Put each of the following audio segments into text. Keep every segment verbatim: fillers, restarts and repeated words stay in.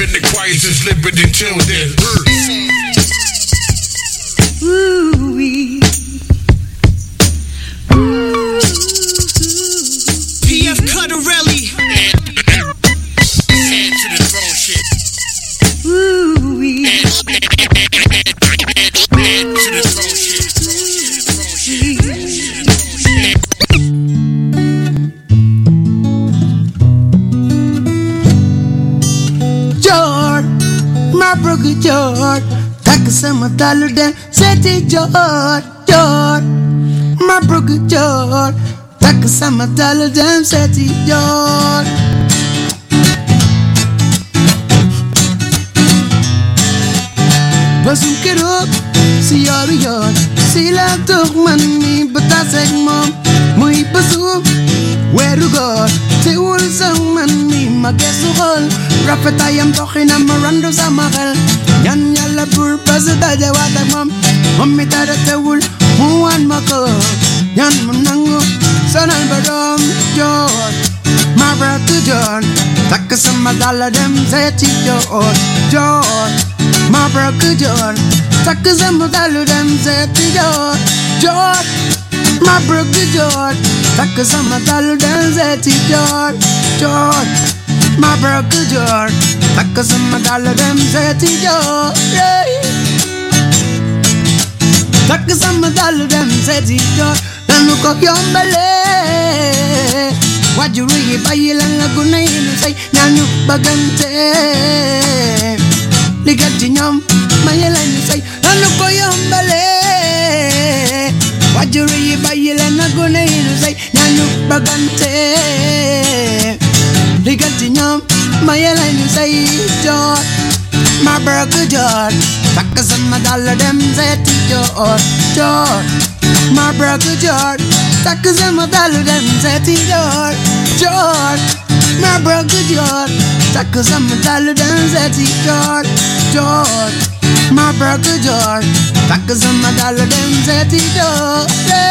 been the quietest living until then. Ooh-wee. Ooh. P F Cutterelli. Head to the throne shit. Ooh-wee. Head to the throne shit. Throne shit. Throne shit. George, my brother George. Takk sama dalu dem seeti George, George, my brother George. Takk sama dalu dem seeti George. Basum keroog si yoru yoon si la toog man mi ba taseeg moom muy basum weeru góor teewul sax man mi ma geesu xool rafetaayam doxinam ma randu sama xel ñaan Yàlla buur ba su daje waat ak moom moom mi dara teewul mu wan ma ko ñaan mu nangu sonal ba doom joor ma bratu joor takk sama dalla dem seeti joor joor ma bratu joor takk sama dalla dem seeti joor joor ma bratu joor takk sama dalla dem seeti joor joor ma bratu joor takk sama dalla dem seeti joor takk sama dalla dem seeti joor danu ko yombale wajuru yi bàyyi la nga gune yi nu say ñaan ñu bëggante liggéey ci ñoom maye la ñu say danu ko yombale wajuru yi bàyyi la nga gune yi nu say ñaan ñu bëggante liggéey ci ñoom maye la ñu say joor ma brother joor takk sama dalla dem seeti joor joor ma brother joor takk sama dalla dem seeti joor joor ma brother joor takk sama dalla dem seeti joor joor ma brother joor takk sama dalla dem seeti joor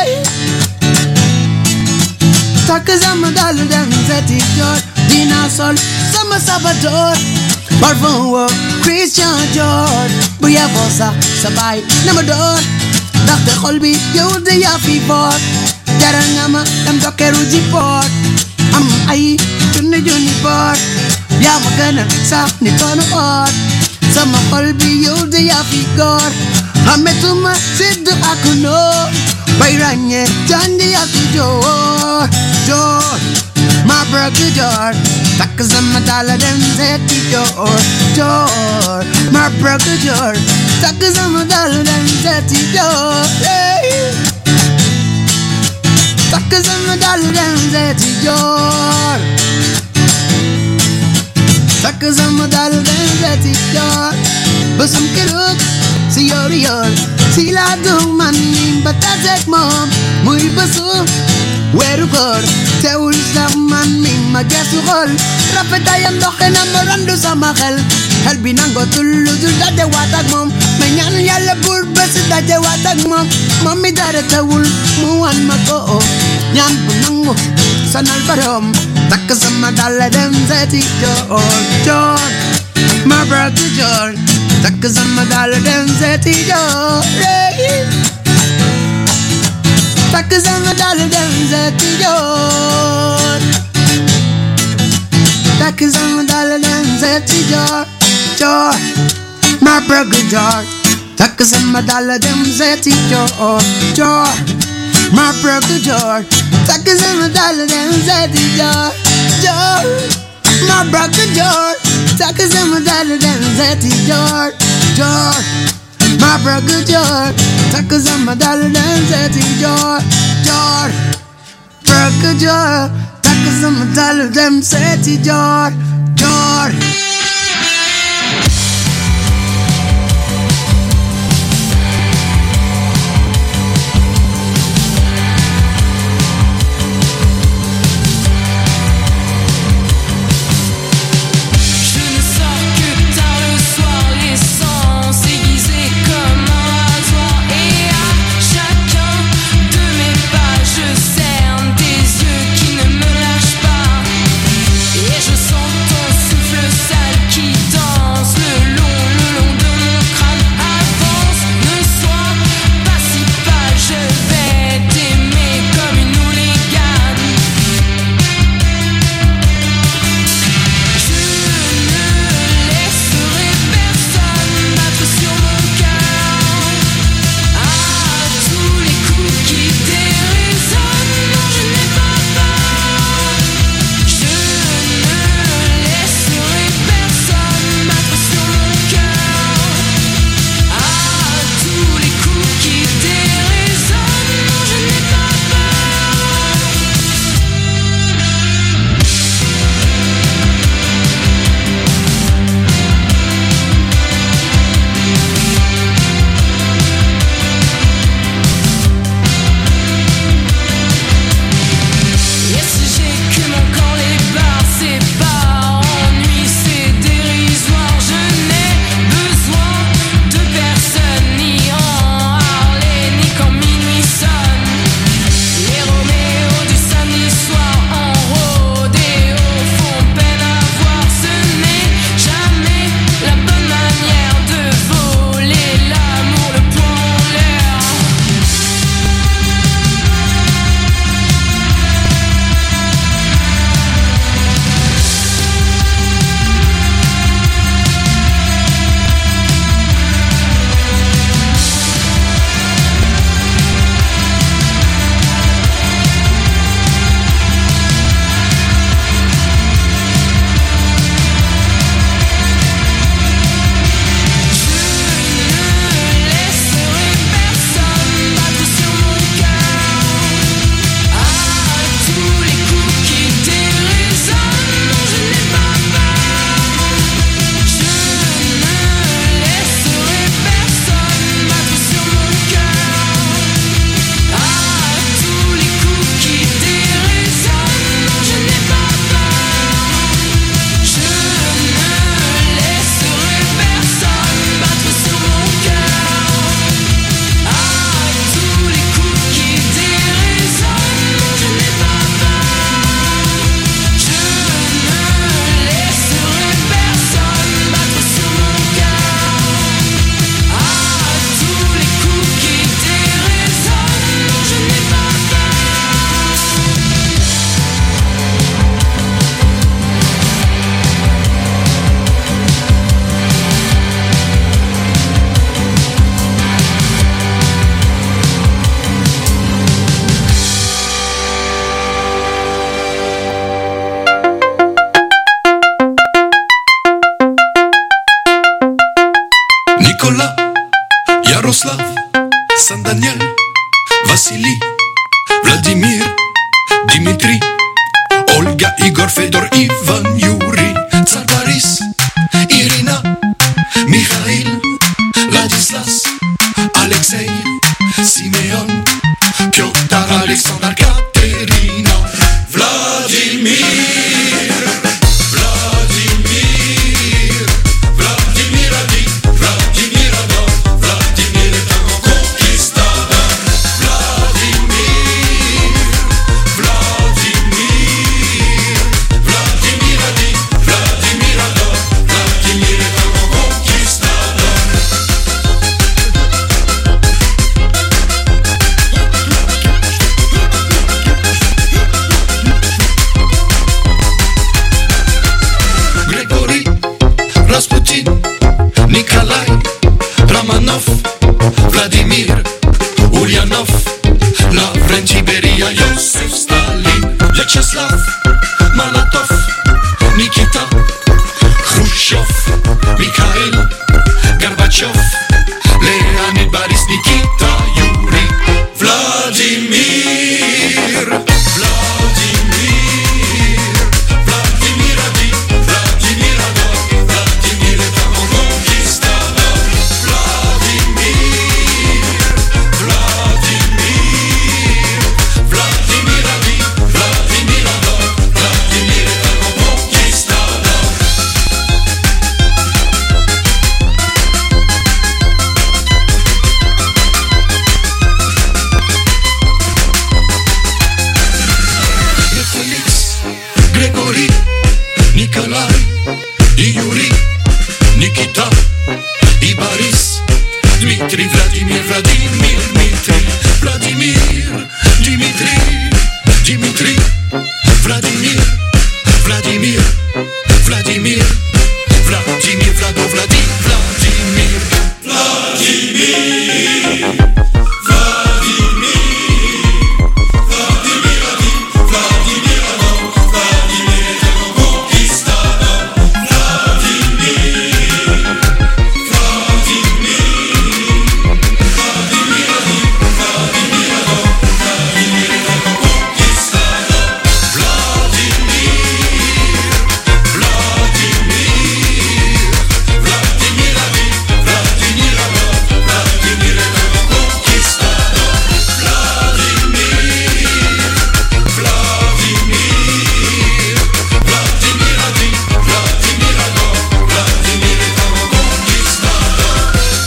takk sama dalla dem seeti joor dina sol sama sabadoor parfum wo Christian Dior bu yeboo sax sa baay na ma door ndaxte xol bi yow de yaa fi boot jaral nga ma dem dokkeru ji boot am ay junni junni boot yaa ma gën a sax ni toonu oot sama xol bi yow de yaa fi góor xametuma sidd ak noo bay ràññee jandi ak joor joor ma brother joor takk sama dalla dem seeti joor joor ma brother joor takk sama dalla dem seeti joor takk sama dalla dem seeti joor takk sama dalla dem seeti joor basum keroog si yoor yoor si la dug man ni ba taseeg moom muy basum weeru góor teewul sax man mi ma geesu xool rafetaayam doxinam ma randu sama xel xel bi nangoo tullu dul daje waat ak moom ma ñaan Yàlla buur ba si daje waat ak moom moom mi dara teewul mu wan ma ko ñaan bu nangu sonal borom takk sama dalla dem seeti joor joor ma brother joor takk sama dalla dem seeti joor takk sama dalla dem seeti joor takk sama dalla dem seeti joor joor ma brother joor takk sama dalla dem seeti joor joor ma brother joor takk sama dalla dem seeti joor joor ma brother joor takk sama dalla dem seeti joor joor ma brother joor takk sama dalla dem seeti joor joor brother joor takk sama dalla dem seeti joor joor Je sens Nicolas, Yaroslav, San Daniel, Vassili, Vladimir, Dimitri, Olga, Igor, Fedor, Ivan, Yuri, Tsar Boris, Irina, Mikhail, Ladislas, Alexei, Simeon, Piotr, Alexandre, Katerina, Vladimir, Vladimir, Vladimir a dit, Vladimir adore, Vladimir est un grand conquistador, Vladimir, Vladimir, Vladimir a dit, Vladimir adore, Vladimir est un grand conquistador. Grégory, Rasputin, Nikolai, Romanov, Vladimir, Ulyanov, Lavrenti Beria, Iosif Stalin, Vyacheslav, Malatov, Nikita, Khrushchev, Mikhail, Gorbachev, Leonid, Boris, Nikita, Yuri, Vladimir, Vladimir, Vladimir a dit, Vladimir adore, Vladimir est un grand conquistador, Vladimir, Vladimir, Vladimir a dit, Vladimir adore, Vladimir est un grand conquistador. Félix, Grégory, Nikolai, Yuri, Nikita, Boris, Dmitri, Vladimir, Vladimir, Dmitri, Vladimir, Dimitri, Dimitri, Vladimir, Vladimir, Vladimir, Vladimir, Vlado, Vladi, Vladimir, Vladimir, Vladimir, Vladimir a dit, Vladimir adore, Vladimir est un grand conquistador, Vladimir, Vladimir, Vladimir a dit, Vladimir adore, Vladimir est un grand conquistador, Vladimir, Vladimir, Vladimir a dit, Vladimir adore, Vladimir est un grand conquistador, Vladimir, Vladimir, Vladimir a dit, Vladimir adore, Vladimir est un grand conquistador.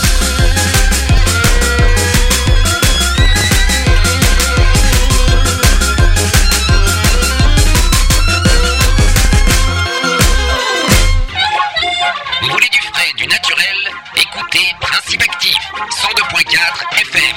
Vous voulez du frais, du naturel? Écoutez Principe Actif, cent deux point quatre F M.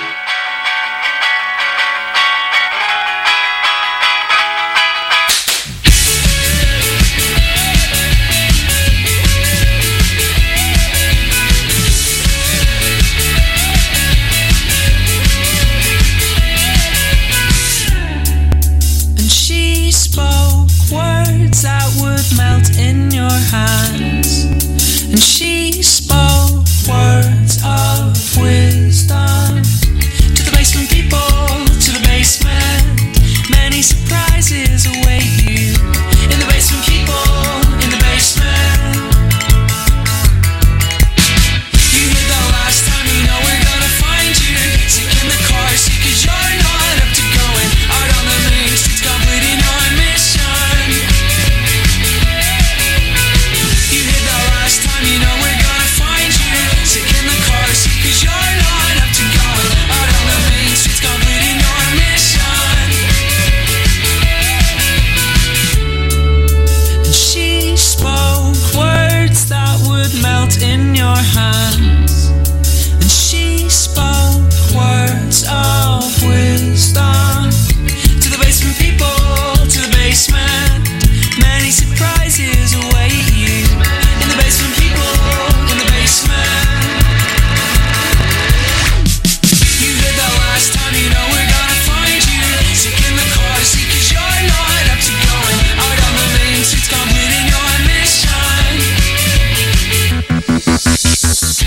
And she spoke words that would melt in your hands. And she spoke words of wisdom to the basement people, to the basement. Many surprises await you in the basement people, in the basement. You heard that last time, you know we're gonna find you sick in the car seat 'cause you're not up to going out on the main streets completing your mission. You heard that last time, you know we're gonna find you sick in the car seat 'cause you're not up to going out on the main streets completing your mission. And she spoke words that would melt in your hands. And she spoke words of wisdom to the basement people, to the basement. Many surprises await you in the basement people, in the basement. You heard that last time, you know we're gonna find you sick in the car seat 'cause you're not up to going out on the main streets completing your mission.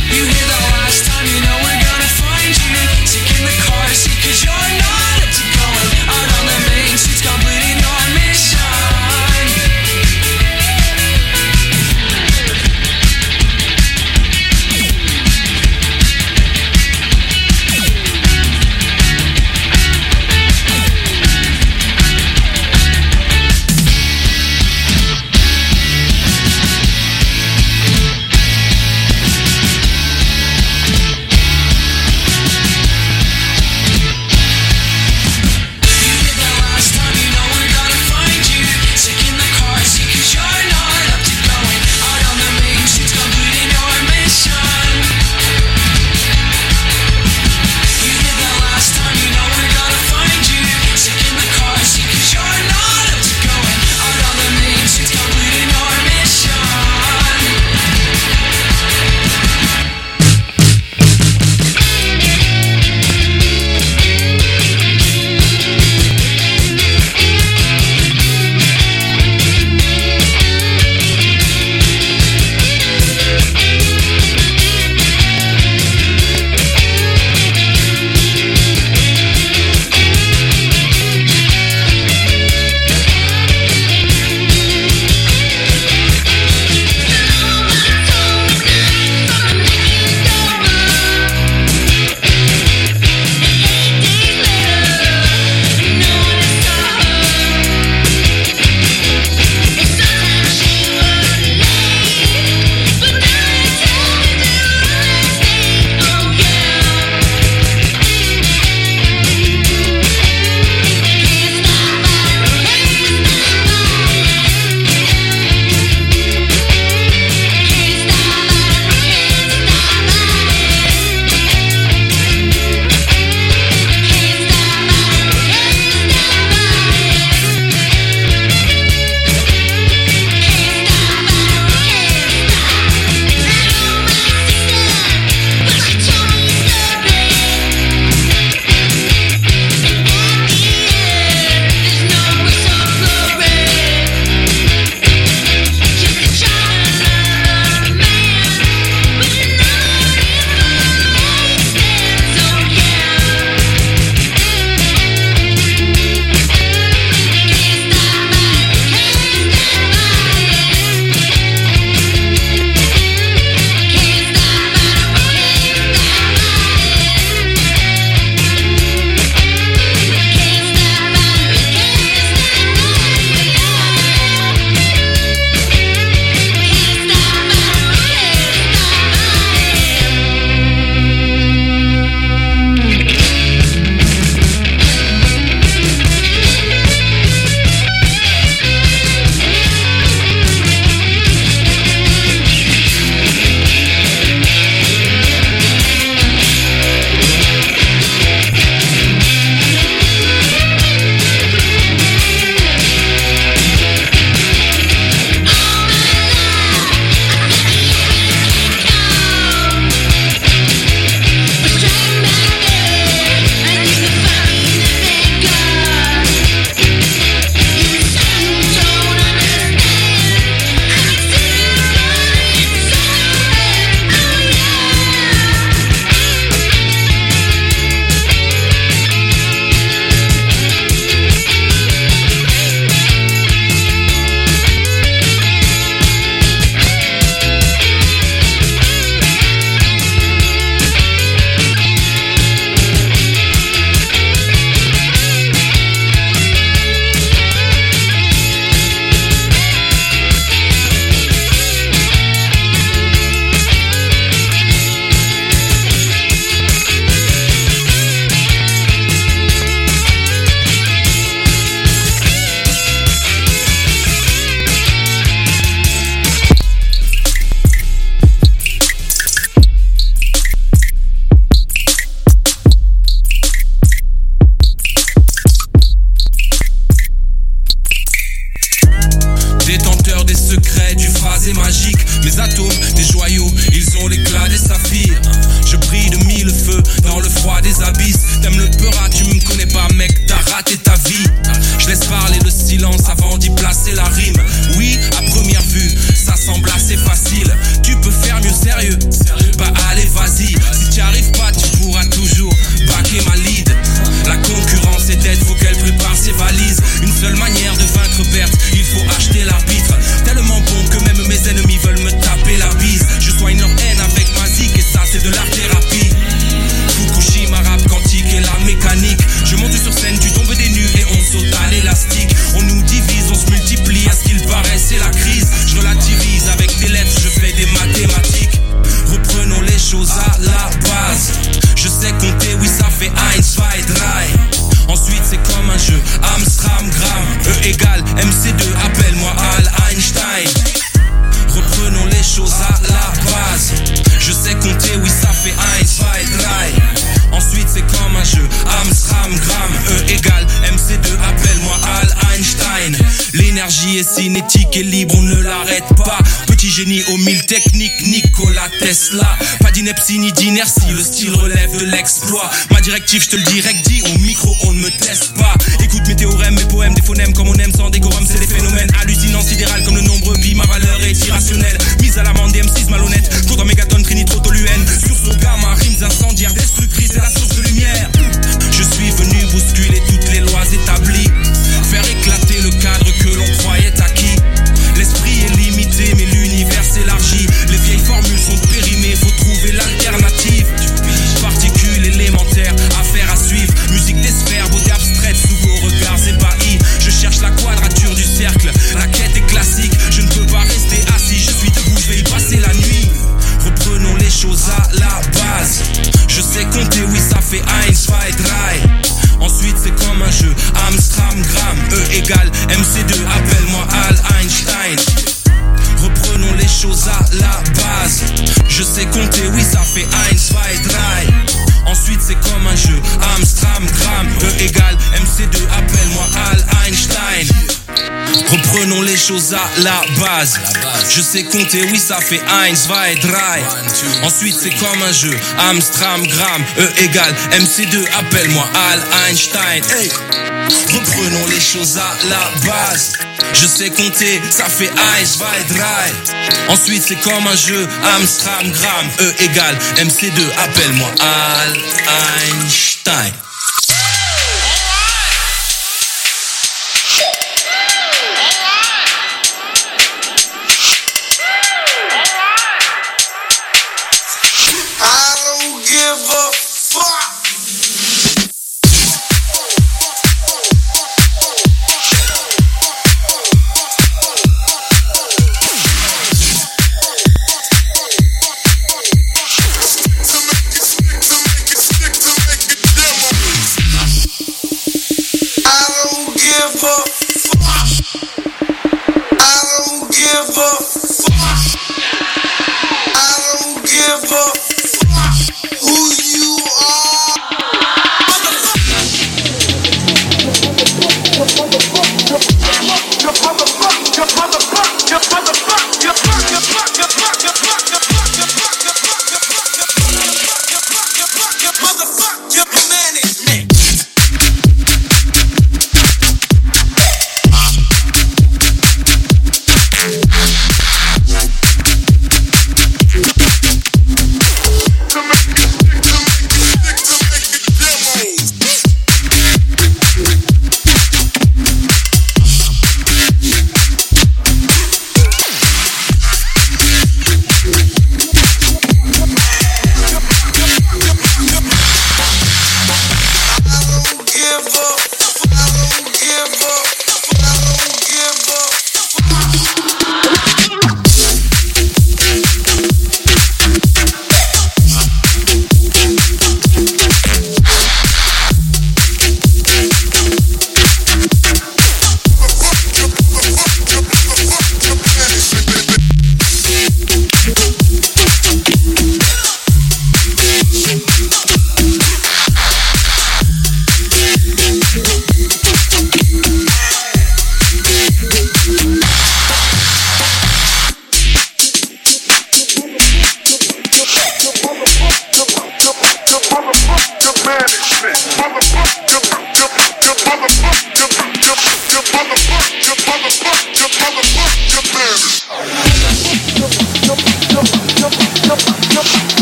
Mes atomes, des joyaux, ils ont l'éclat des saphirs. Je brille de mille feux dans le froid des abysses. T'aimes le peurat, tu me connais pas mec, t'as raté ta vie. Je laisse parler le silence avant d'y placer la rime. Oui, à première vue, ça semble assez facile. Tu peux faire mieux sérieux, bah allez vas-y. Si t'y arrives pas, tu pourras toujours baquer ma lead. La concurrence est dead, faut qu'elle prépare ses valises. Une seule manière de vaincre perte, il faut acheter l'arbitre. Tellement bon que même mes ennemis veulent me taper la bise. Je soigne leur haine avec ma zik et ça c'est de l'art thérapie. Fukushima, rap quantique et la mécanique. Je monte sur scène, tu tombes des nues et on saute à l'élastique. On nous divise, on se multiplie, à ce qu'il paraît c'est la crise. Je relativise avec des lettres, je fais des mathématiques. Reprenons les choses à la base. Je sais compter, oui ça fait eins, zwei, drei. Ensuite c'est comme un jeu, Amstram, Gram, E égale M C deux, appelle-moi Al Einstein. Reprenons les choses à la base. Je sais compter, oui ça fait eins, zwei, drei. Ensuite c'est comme un jeu, Amstram, Gram, E égale M C deux, appelle-moi Al Einstein. L'énergie est cinétique et libre, on ne l'arrête pas. Petit génie aux mille techniques, Nikola Tesla. Pas d'ineptie ni d'inertie, le style relève de l'exploit. Ma directive, je te le direct dit, au micro on ne me teste pas. Écoute mes théorèmes, mes poèmes, des phonèmes comme on aime sans décorum. C'est des phénomènes hallucinants, sidérales comme le nombre pi. Ma valeur est irrationnelle, mise à l'amende des M six malhonnêtes. Contre mégatonnes, trinitro-toluène. Sur ce gamma, rimes incendiaires, destructrices, c'est la source de lumière. Je suis venu bousculer toutes les lois établies, faire éclater le cadre que l'on croyait acquis. L'esprit est limité mais l'univers s'élargit. Les vieilles formules sont périmées, faut trouver l'alternative. Particules élémentaires, affaires à suivre. Musique des sphères, beauté abstraite sous vos regards ébahis. Je cherche la quadrature du cercle, la quête est classique. Je ne peux pas rester assis, je suis debout, je vais y passer la nuit. Reprenons les choses à la base. Je sais compter, oui ça fait eins, zwei, drei. Ensuite c'est comme un jeu, Amstram, Gram, E égale M C deux, appelle-moi Al Einstein. Reprenons les choses à la base. Je sais compter, oui ça fait eins, zwei, drei. Ensuite c'est comme un jeu, Amstram, Gram, E égale M C deux, appelle-moi Al Einstein. Reprenons les choses à la base. Je sais compter, oui ça fait eins, zwei, drei. Ensuite c'est comme un jeu, Amstram, Gram, E égale M C deux, appelle-moi Al Einstein. Hey. Reprenons les choses à la base. Je sais compter, ça fait eins, zwei, drei. Ensuite c'est comme un jeu, Amstram, Gram, E égale M C deux, appelle-moi Al Einstein. To make it stick, to make it stick, to make it demo.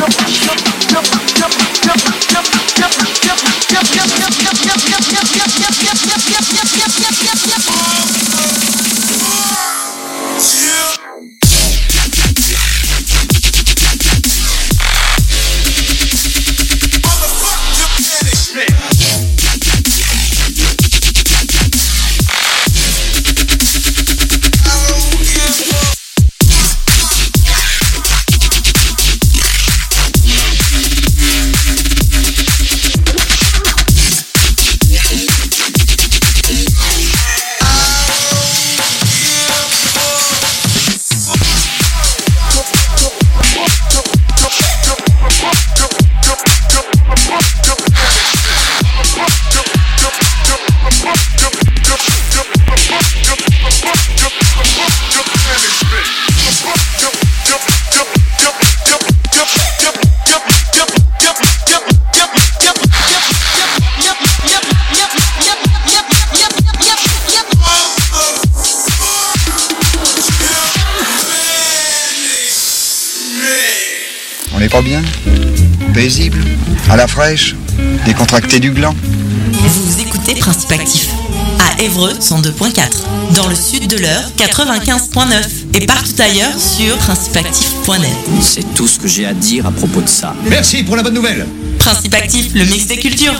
On n'est pas bien? Paisible? À la fraîche? Décontracté du gland? Vous écoutez Principe Actif à Évreux cent deux point quatre, dans le sud de l'Eure quatre-vingt-quinze point neuf et partout ailleurs sur principe actif point net. C'est tout ce que j'ai à dire à propos de ça. Merci pour la bonne nouvelle. Principe Actif, le mix des cultures.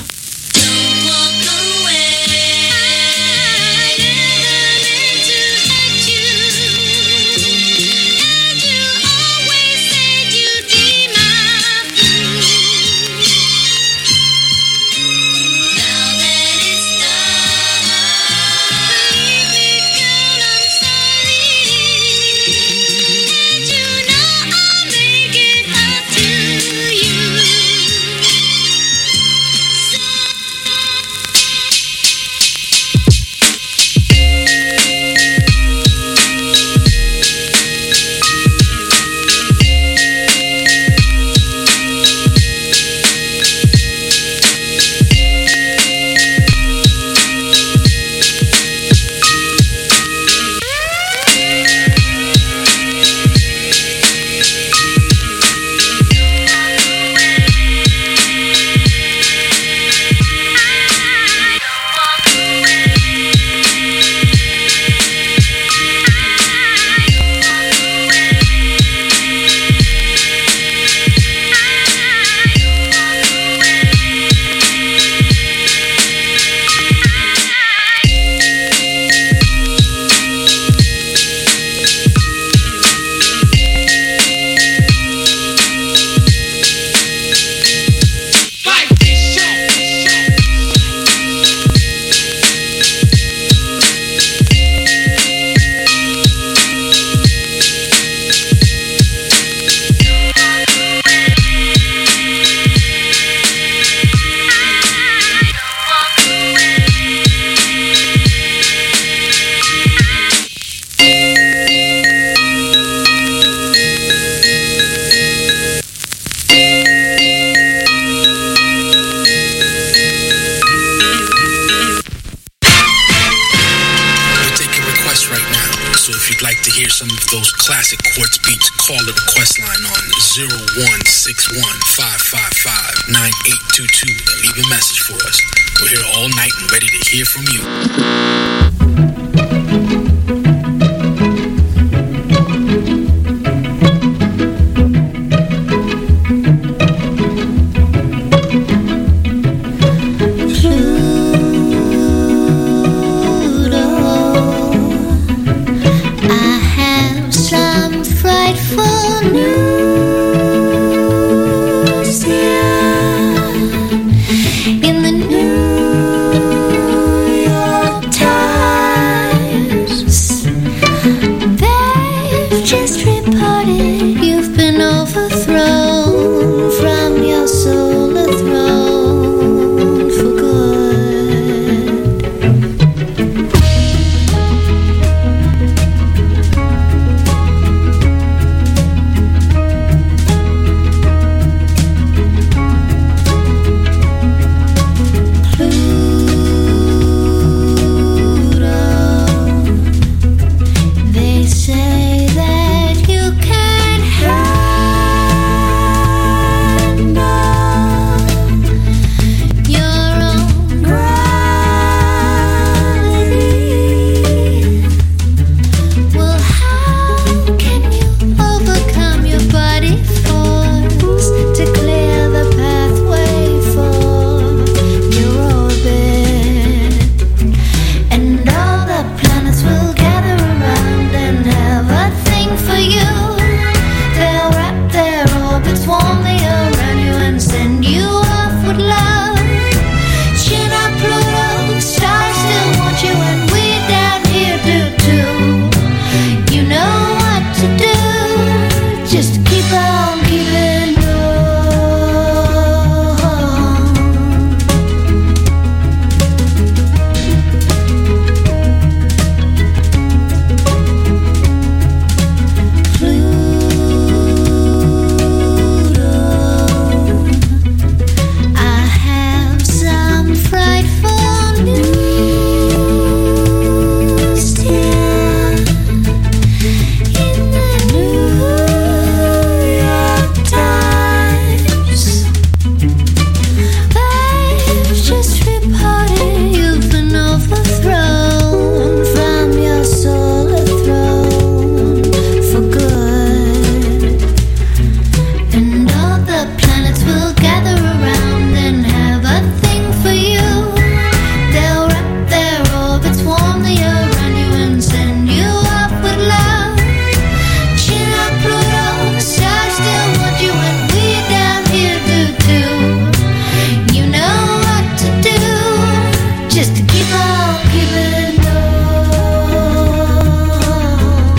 Some of those classic quartz beats, call the request line on zero one six one, five five five, nine eight two two and leave a message for us. We're here all night and ready to hear from you.